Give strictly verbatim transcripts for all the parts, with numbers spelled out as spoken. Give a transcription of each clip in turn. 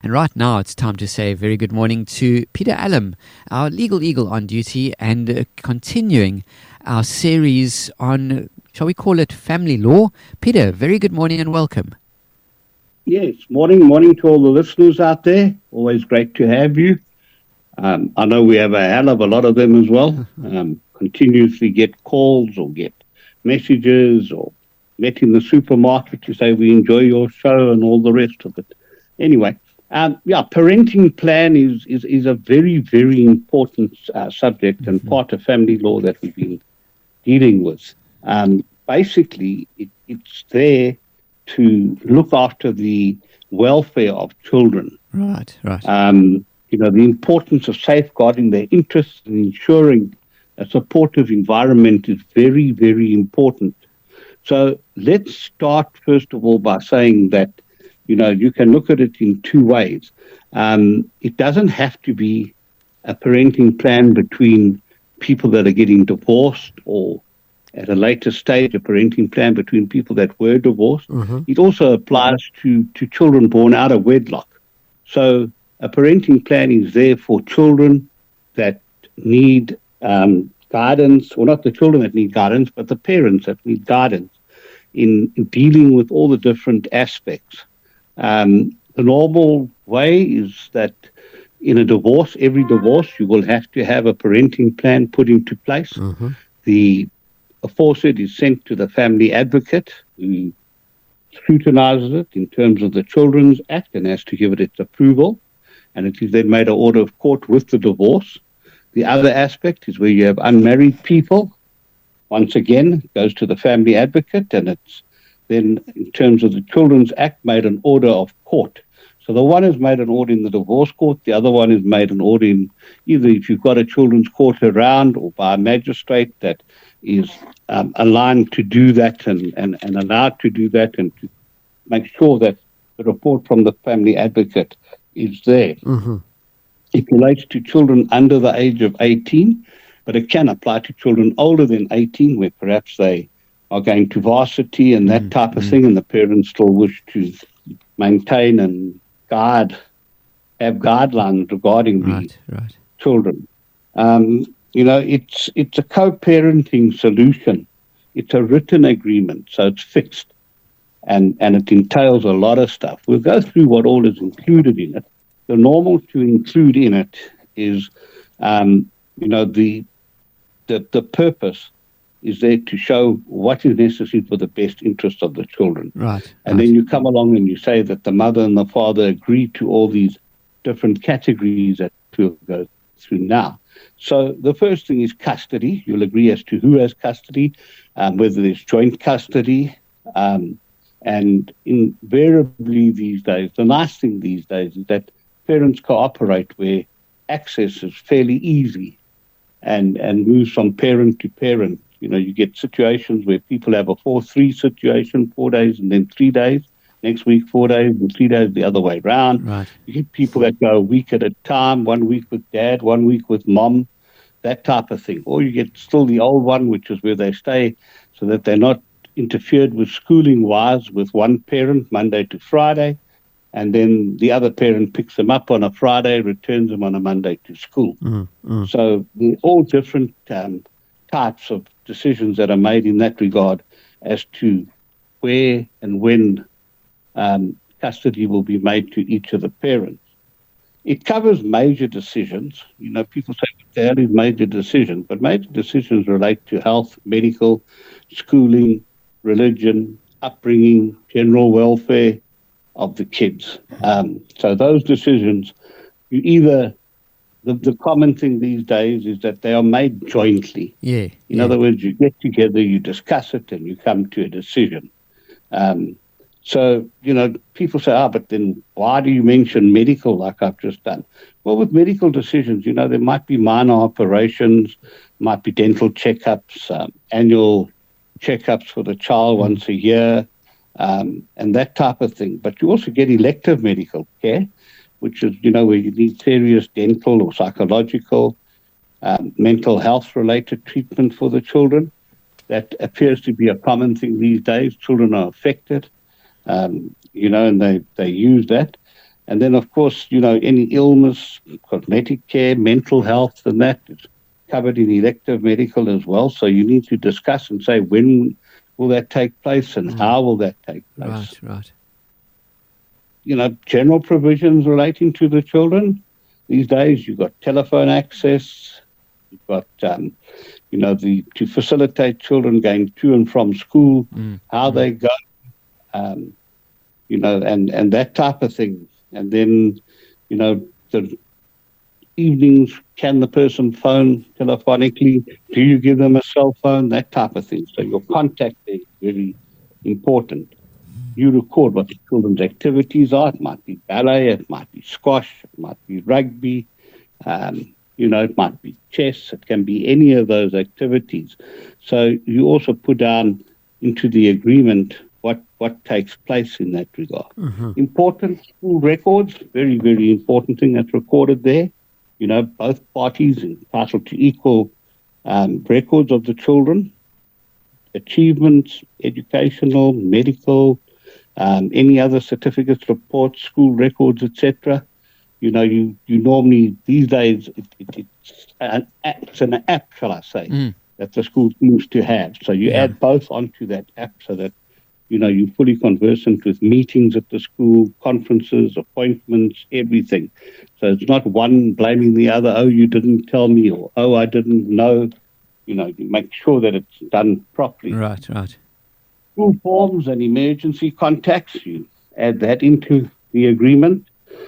And right now it's time to say a very good morning to Peter Allen, our legal eagle on duty, and uh, continuing our series on, shall we call it, family law. Peter, very good morning and welcome. Yes, morning, morning to all the listeners out there. Always great to have you. Um, I know we have a hell of a lot of them as well. Um, continuously get calls or get messages or met in the supermarket to say we enjoy your show and all the rest of it. Anyway, um, yeah, parenting plan is, is, is a very, very important uh, subject and Mm-hmm. part of family law that we've been dealing with. Um, basically, it, it's there to look after the welfare of children. Right, right. Um, you know, the importance of safeguarding their interests and ensuring a supportive environment is very, very important. So let's start, first of all, by saying that, you know, you can look at it in two ways. Um, it doesn't have to be a parenting plan between people that are getting divorced or at a later stage, a parenting plan between people that were divorced. Mm-hmm. It also applies to, to children born out of wedlock. So a parenting plan is there for children that need um, guidance, or not the children that need guidance, but the parents that need guidance in, in dealing with all the different aspects. Um, the normal way is that in a divorce, every divorce, you will have to have a parenting plan put into place. Mm-hmm. The aforesaid is sent to the family advocate, who scrutinizes it in terms of the Children's Act and has to give it its approval. And it is then made an order of court with the divorce. The other aspect is where you have unmarried people. Once again, it goes to the family advocate, and it's then, in terms of the Children's Act, made an order of court. So the one is made an order in the divorce court, the other one is made an order in either if you've got a children's court around or by a magistrate that is um, aligned to do that and, and, and allowed to do that, and to make sure that the report from the family advocate is there. Mm-hmm. It relates to children under the age of eighteen, but it can apply to children older than eighteen, where perhaps they are going to varsity and that Mm-hmm. type of thing, and the parents still wish to maintain and guide, have guidelines regarding Right, the right. children. Um, you know, it's it's a co-parenting solution. It's a written agreement, so it's fixed, and, and it entails a lot of stuff. We'll go through what all is included in it. The normal to include in it is, um, you know, the, the the purpose is there to show what is necessary for the best interest of the children. Right. And right. then you come along and you say that the mother and the father agree to all these different categories that we'll go through now. So the first thing is custody. You'll agree as to who has custody, um, whether there's joint custody. Um, and invariably these days, the nice thing these days is that parents cooperate where access is fairly easy and, and moves from parent to parent. You know, you get situations where people have a four three situation, four days and then three days. Next week, four days and three days the other way around. Right. You get people that go a week at a time, one week with dad, one week with mom, that type of thing. Or you get still the old one, which is where they stay so that they're not interfered with schooling-wise with one parent Monday to Friday, and then the other parent picks them up on a Friday, returns them on a Monday to school. Mm, mm. So they're all different um, types of decisions that are made in that regard as to where and when um, custody will be made to each of the parents. It covers major decisions. You know, people say, what the hell is major decisions? But major decisions relate to health, medical, schooling, religion, upbringing, general welfare of the kids. Um, so those decisions, you either, the, the common thing these days is that they are made jointly. Yeah. In yeah. other words, you get together, you discuss it, and you come to a decision. Um, so, you know, people say, ah, but then why do you mention medical like I've just done? Well, with medical decisions, you know, there might be minor operations, might be dental checkups, um, annual checkups for the child mm. once a year, um, and that type of thing. But you also get elective medical care, which is, you know, where you need serious dental or psychological, um, mental health-related treatment for the children. That appears to be a common thing these days. Children are affected, um, you know, and they, they use that. And then, of course, you know, any illness, cosmetic care, mental health, and that is covered in elective medical as well. So you need to discuss and say, when will that take place and Mm. how will that take place? Right, right. You know, general provisions relating to the children. These days, you've got telephone access, you've got, um, you know, the to facilitate children going to and from school, Mm. how Mm. they go, um, you know, and, and that type of thing. And then, you know, the evenings, can the person phone telephonically? Do you give them a cell phone? That type of thing. So your contact there is very important. You record what the children's activities are. It might be ballet, it might be squash, it might be rugby, um, you know, it might be chess, it can be any of those activities. So you also put down into the agreement what, what takes place in that regard. Mm-hmm. Important school records, very, very important thing that's recorded there. You know, both parties entitled to equal um, records of the children, achievements, educational, medical, um, any other certificates, reports, school records, et cetera. You know, you, you normally, these days, it, it, it's, an app, it's an app, shall I say, Mm. that the school seems to have. So you Yeah. add both onto that app so that, you know, you're fully conversant with meetings at the school, conferences, appointments, everything. So it's not one blaming the other, oh, you didn't tell me, or, oh, I didn't know. You know, you make sure that it's done properly. Right, right. School forms and emergency contacts, you add that into the agreement.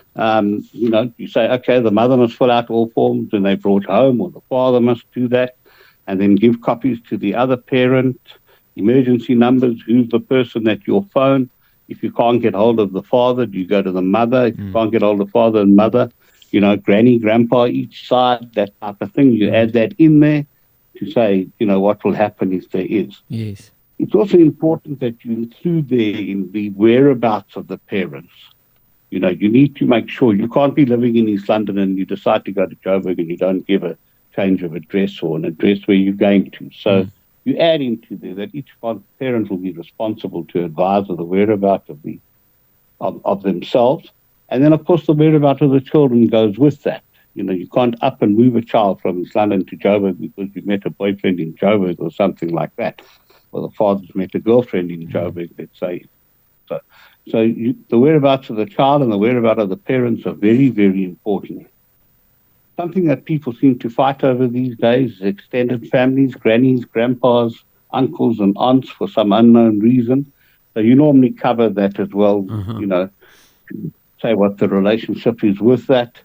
Um, you know, you say, okay, the mother must fill out all forms when they're brought home, or the father must do that, and then give copies to the other parent. Emergency numbers, who's the person that you'll phone. If you can't get hold of the father, do you go to the mother? If you Mm. can't get hold of father and mother, you know, granny, grandpa each side, that type of thing. You Mm. add that in there to say, you know, what will happen if there is. Yes. It's also important that you include there in the whereabouts of the parents. You know, you need to make sure you can't be living in East London and you decide to go to Joburg and you don't give a change of address or an address where you're going to. So Mm. you add into there that each parent will be responsible to advise of the whereabouts of the of, of themselves. And then, of course, the whereabouts of the children goes with that. You know, you can't up and move a child from East London to Joburg because you met a boyfriend in Joburg or something like that. Or the father's met a girlfriend in Joburg, let's say. So, so you, the whereabouts of the child and the whereabouts of the parents are very, very important. Something that people seem to fight over these days is extended families, grannies, grandpas, uncles and aunts for some unknown reason. So you normally cover that as well, Uh-huh. you know, to say what the relationship is with that.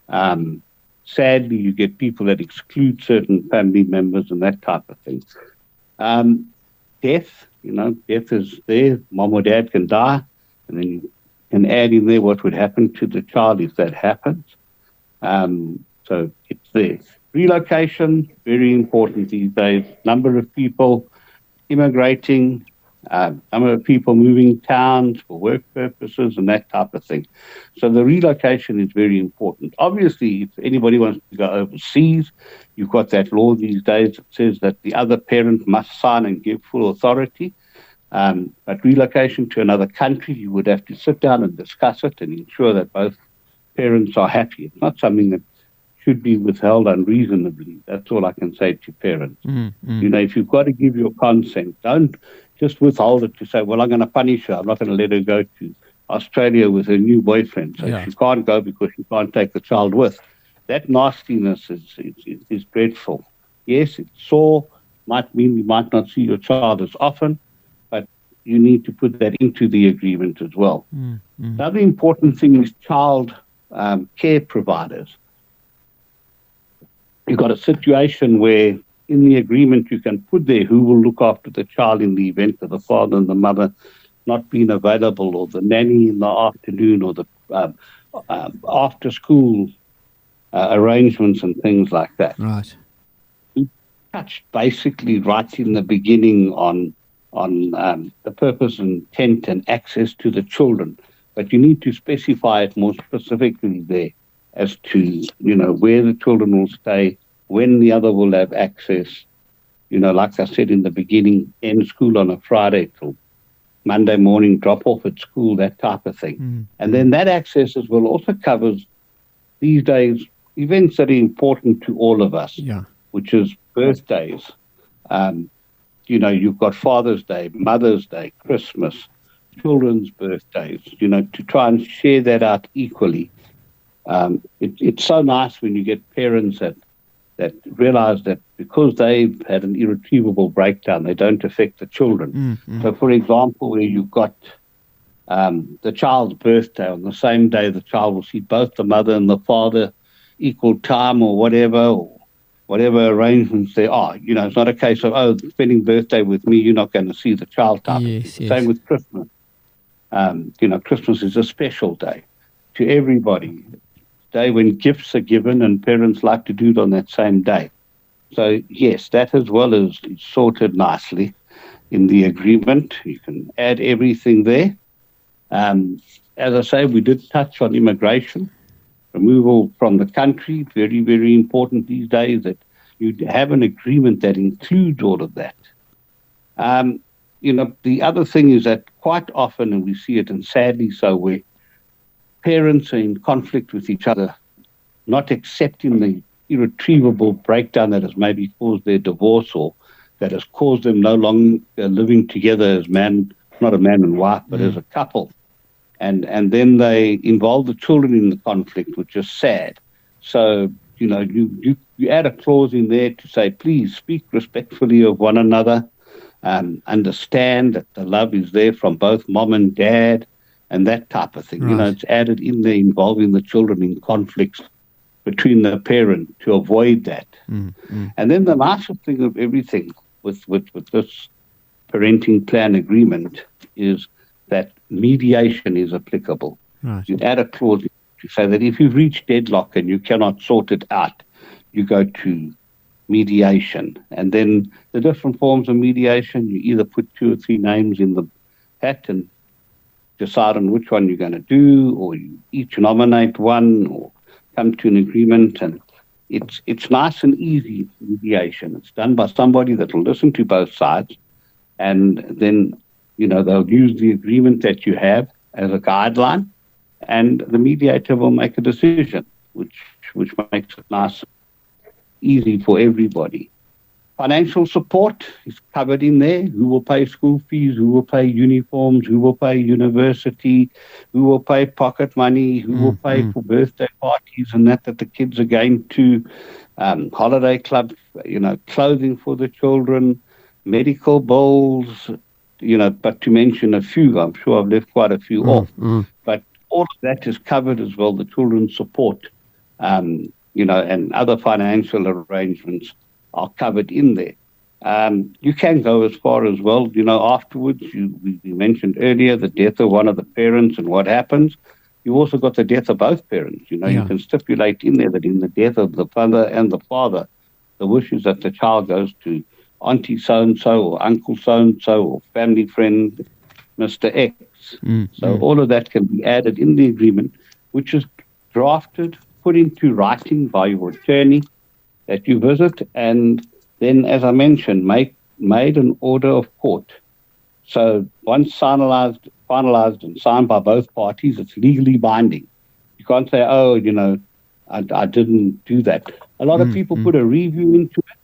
Um, sadly, you get people that exclude certain family members and that type of thing. Um, death, you know, death is there. Mom or dad can die, and then you can add in there what would happen to the child if that happens. Um, so it's there. Relocation, very important these days. Number of people immigrating, uh, number of people moving towns for work purposes and that type of thing. So the relocation is very important. Obviously, if anybody wants to go overseas, you've got that law these days that says that the other parent must sign and give full authority. Um, but relocation to another country, you would have to sit down and discuss it and ensure that both parents are happy. It's not something that should be withheld unreasonably. That's all I can say to parents. Mm, mm. You know, if you've got to give your consent, don't just withhold it to say, well, I'm going to punish her. I'm not going to let her go to Australia with her new boyfriend. So Yeah. she can't go because she can't take the child with. That nastiness is, is, is dreadful. Yes, it's sore. Might mean you might not see your child as often, but you need to put that into the agreement as well. Mm, mm. Another important thing is child um, care providers. You've got a situation where in the agreement you can put there who will look after the child in the event of the father and the mother not being available, or the nanny in the afternoon, or the um, um, after school uh, arrangements and things like that. Right. We touched basically right in the beginning on on um, the purpose and intent and access to the children, but you need to specify it more specifically there as to, you know, where the children will stay, when the other will have access. You know, like I said in the beginning, end school on a Friday till Monday morning drop off at school, that type of thing. Mm. And then that access as well also covers these days events that are important to all of us, Yeah. which is birthdays. Um, you know, you've got Father's Day, Mother's Day, Christmas, children's birthdays, you know, to try and share that out equally. Um, it, it's so nice when you get parents that that realize that because they've had an irretrievable breakdown, they don't affect the children. Mm-hmm. So, for example, where you've got um, the child's birthday on the same day, the child will see both the mother and the father equal time or whatever, or whatever arrangements there are. You know, it's not a case of, oh, spending birthday with me, you're not going to see the child type. Yes, yes. Same with Christmas. Um, you know, Christmas is a special day to everybody. Day when gifts are given, and parents like to do it on that same day. So, yes, that as well is sorted nicely in the agreement. You can add everything there. Um, as I say, we did touch on immigration, removal from the country. Very, very important these days that you have an agreement that includes all of that. Um, you know, the other thing is that quite often, and we see it, and sadly so, where parents are in conflict with each other, not accepting the irretrievable breakdown that has maybe caused their divorce or that has caused them no longer living together as man, not a man and wife, but mm. as a couple. And and then they involve the children in the conflict, which is sad. So, you know, you, you, you add a clause in there to say, please speak respectfully of one another, um, understand that the love is there from both mom and dad, and that type of thing. Right. You know, it's added in there involving the children in conflicts between the parent to avoid that. Mm, mm. And then the nicest thing of everything with, with, with this parenting plan agreement is that mediation is applicable. Right. You add a clause to say that if you've reached deadlock and you cannot sort it out, you go to mediation. And then the different forms of mediation, you either put two or three names in the hat and decide on which one you're going to do, or you each nominate one, or come to an agreement. And it's it's nice and easy mediation. It's done by somebody that will listen to both sides, and then, you know, they'll use the agreement that you have as a guideline, and the mediator will make a decision, which which makes it nice, easy for everybody. Financial support is covered in there. Who will pay school fees? Who will pay uniforms? Who will pay university? Who will pay pocket money? Who mm, will pay mm. for birthday parties and that that the kids are going to? Um, holiday club, you know, clothing for the children, medical bills, you know, but to mention a few, I'm sure I've left quite a few mm, off. Mm. But all of that is covered as well, the children's support, um, you know, and other financial arrangements are covered in there. Um, you can go as far as well, you know, afterwards. You, we, we mentioned earlier the death of one of the parents and what happens. You've also got the death of both parents. You know, yeah. You can stipulate in there that in the death of the mother and the father, the wish is that the child goes to auntie so-and-so or uncle so-and-so or family friend, Mister X. Mm, so mm. all of that can be added in the agreement, which is drafted, put into writing by your attorney that you visit, and then, as I mentioned, make made an order of court. So once finalized, finalized and signed by both parties, it's legally binding. You can't say, oh, you know, I, I didn't do that. A lot mm, of people mm. put a review into it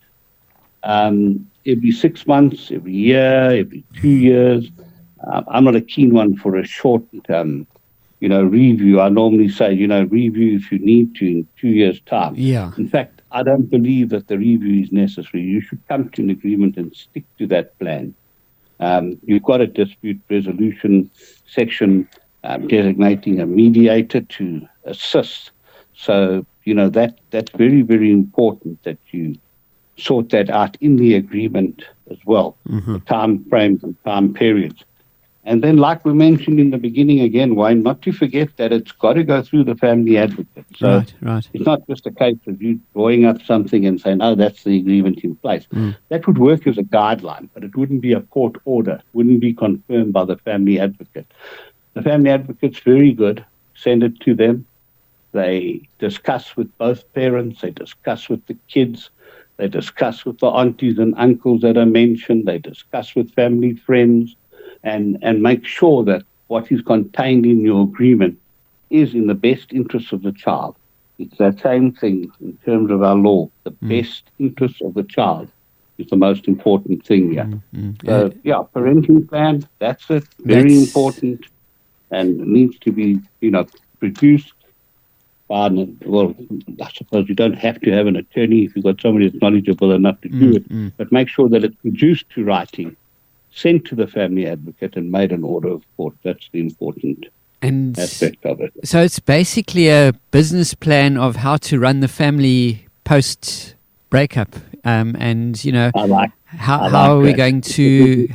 um, every six months, every year, every two years. Um, I'm not a keen one for a short, um, you know, review. I normally say, you know, review if you need to in two years' time. Yeah. In fact, I don't believe that the review is necessary. You should come to an agreement and stick to that plan. Um, you've got a dispute resolution section um, designating a mediator to assist. So, you know, that that's very, very important that you sort that out in the agreement as well, mm-hmm. the time frames and time periods. And then, like we mentioned in the beginning again, Wayne, not to forget that it's got to go through the family advocate. So right, right. It's not just a case of you drawing up something and saying, oh, that's the agreement in place. Mm. That would work as a guideline, but it wouldn't be a court order, wouldn't be confirmed by the family advocate. The family advocate's very good. Send it to them. They discuss with both parents. They discuss with the kids. They discuss with the aunties and uncles that are mentioned. They discuss with family friends. and, and make sure that what is contained in your agreement is in the best interest of the child. It's that same thing in terms of our law. The mm. best interest of the child is the most important thing here. Mm, mm. So, uh, yeah, parenting plan, that's it. Very that's... important, and needs to be, you know, produced. By, well, I suppose you don't have to have an attorney if you've got somebody that's knowledgeable enough to mm, do it, mm. but make sure that it's produced to writing, sent to the family advocate, and made an order of court. That's the important and aspect of it. So it's basically a business plan of how to run the family post breakup, um, and you know, I like, how I how like are we that. going to,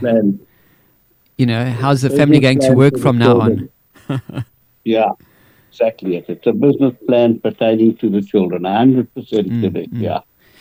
you know, how's the family going to work from now on? Yeah, exactly. It's a business plan pertaining to the children, one hundred percent mm, correct. Mm. Yeah.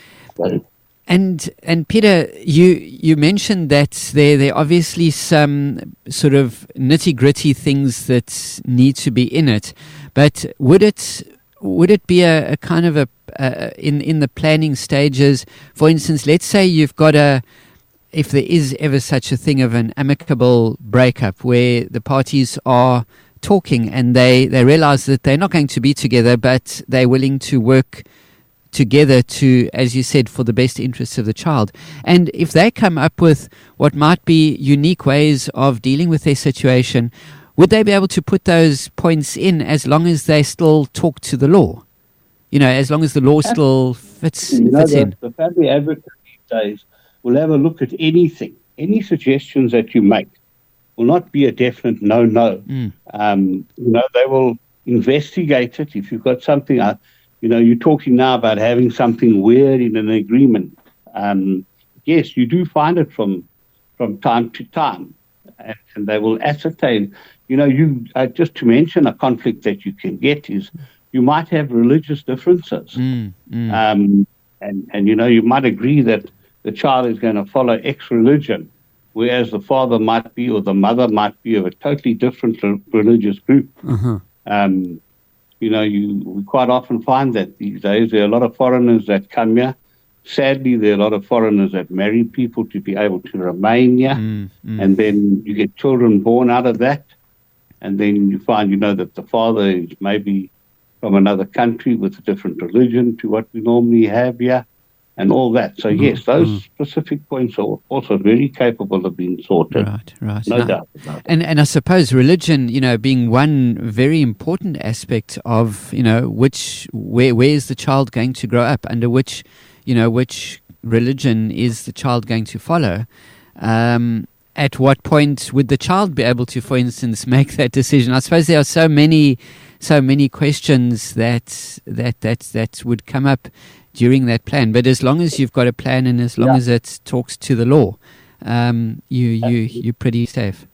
So, And and Peter, you you mentioned that there there are obviously some sort of nitty gritty things that need to be in it, but would it would it be a, a kind of a uh, in in the planning stages? For instance, let's say you've got a, if there is ever such a thing of an amicable breakup where the parties are talking and they they realize that they're not going to be together, but they're willing to work together to, as you said, for the best interests of the child. And if they come up with what might be unique ways of dealing with their situation, would they be able to put those points in as long as they still talk to the law? You know, as long as the law still fits, you know, fits the, in. The family advocate these days will have a look at anything. Any suggestions that you make will not be a definite no-no. Mm. Um, you know, they will investigate it. If you've got something... Uh, You know, you're talking now about having something weird in an agreement. Um, yes, you do find it from from time to time, and, and they will ascertain. You know, you uh, just to mention a conflict that you can get is you might have religious differences, mm, mm. Um, and and you know you might agree that the child is going to follow X religion, whereas the father might be or the mother might be of a totally different religious group. Uh-huh. Um, You know, you we quite often find that these days there are a lot of foreigners that come here. Sadly, there are a lot of foreigners that marry people to be able to remain here. Mm, mm. And then you get children born out of that. And then you find, you know, that the father is maybe from another country with a different religion to what we normally have here and all that. So, mm, yes, those mm. specific points are also very capable of being sorted. Right, right. No now, doubt about it. And, and I suppose religion, you know, being one very important aspect of, you know, which, where, where is the child going to grow up? Under which, you know, which religion is the child going to follow? Um, at what point would the child be able to, for instance, make that decision? I suppose there are so many, so many questions that, that, that, that would come up during that plan, but as long as you've got a plan and as long yeah. as it talks to the law, um, you you you're pretty safe.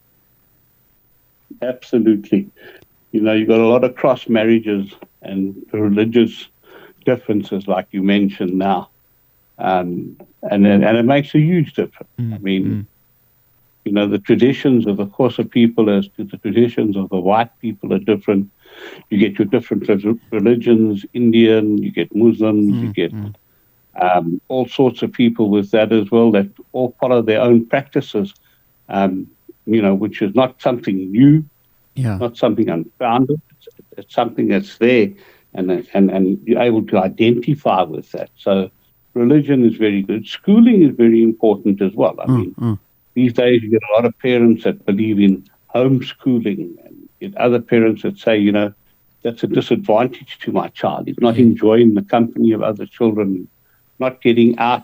Absolutely, you know you've got a lot of cross marriages and religious differences, like you mentioned now, um, and and it makes a huge difference. Mm, I mean, mm. you know the traditions of the Xhosa people as to the traditions of the white people are different. You get your different religions, Indian, you get Muslims, mm, you get mm. um, all sorts of people with that as well that all follow their own practices, um, you know, which is not something new, yeah. not something unfounded. It's, it's something that's there, and, and, and you're able to identify with that. So religion is very good. Schooling is very important as well. I mm, mean, mm. these days you get a lot of parents that believe in homeschooling, and get other parents that say, you know, that's a disadvantage to my child. He's not enjoying the company of other children, not getting out.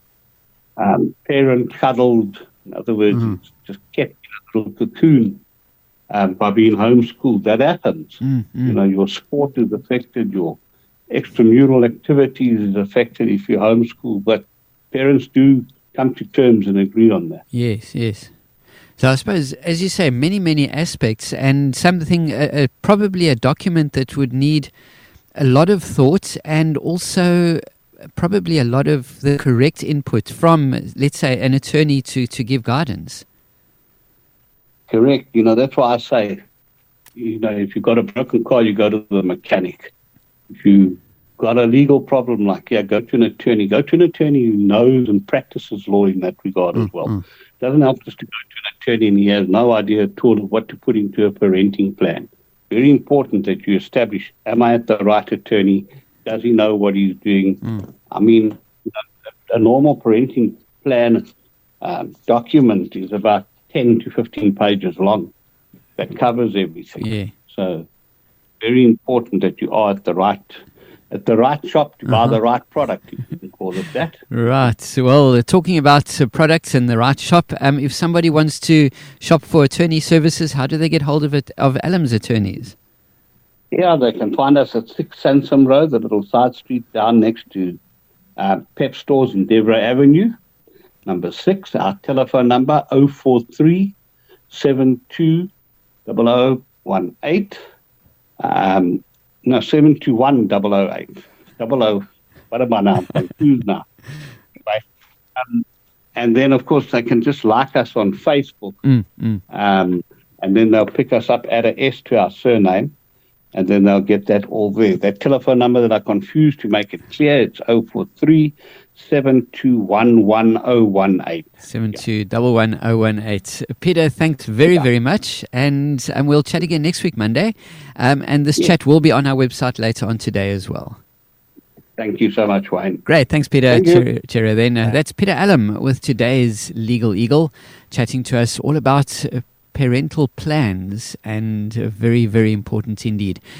Um, parent cuddled, in other words, mm. just kept in a little cocoon um, by being homeschooled. That happens. Mm, mm. You know, your sport is affected, your extramural activities is affected if you're homeschooled, but parents do come to terms and agree on that. Yes, yes. So I suppose, as you say, many, many aspects, and something, uh, uh, probably a document that would need a lot of thought and also probably a lot of the correct input from, let's say, an attorney to, to give guidance. Correct. You know, that's why I say, you know, if you've got a broken car, you go to the mechanic. If you got a legal problem like, yeah, go to an attorney. Go to an attorney who knows and practices law in that regard mm, as well. Mm. Doesn't help just to go to an attorney and he has no idea at all of what to put into a parenting plan. Very important that you establish, am I at the right attorney? Does he know what he's doing? Mm. I mean, a, a normal parenting plan um, document is about ten to fifteen pages long. That covers everything. Yeah. So very important that you are at the right at the right shop to uh-huh. buy the right product, if you can call it that. Right. Well, talking about uh, products and the right shop, um, if somebody wants to shop for attorney services, how do they get hold of it of Alam's Attorneys? Yeah, they can find us at six Sansom Road, the little side street down next to uh, Pep Stores in Devereux Avenue. Number six, our telephone number oh four three, seven two zero zero one eight. Um, no, seven two one double oh eight. Double O. What am I now? I'm confused now. Right. Um, and then, of course, they can just like us on Facebook. Mm, mm. Um, and then they'll pick us up, add a S to our surname, and then they'll get that all there. That telephone number that I confused, to make it clear, it's oh four three, seven two one one oh one eight. seven two one one oh one eight. Peter, thanks very, yeah. very much. And um, we'll chat again next week, Monday. Um, and this yeah. chat will be on our website later on today as well. Thank you so much, Wayne. Great. Thanks, Peter. Thank Cheerio, cheerio then. Uh, that's Peter Allam with today's Legal Eagle, chatting to us all about uh, parental plans, and uh, very, very important indeed.